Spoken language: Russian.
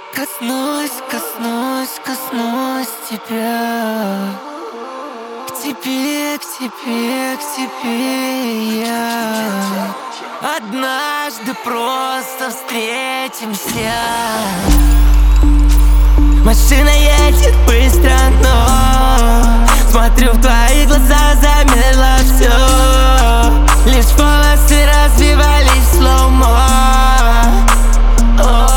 Коснусь тебя. К тебе, к тебе, к тебе я. Однажды просто встретимся. Машина едет быстро, но смотрю в твои глаза, замерло все. Лишь волосы развивались в слоумо.